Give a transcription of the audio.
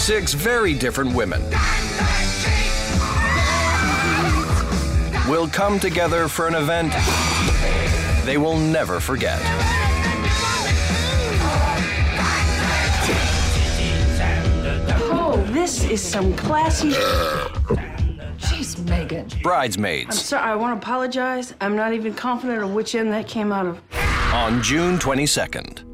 6 very different women will come together for an event they will never forget. Oh, this is some classy. Jeez, Megan. Bridesmaids. I'm sorry, I want to apologize. I'm not even confident of which end that came out of. On June 22nd.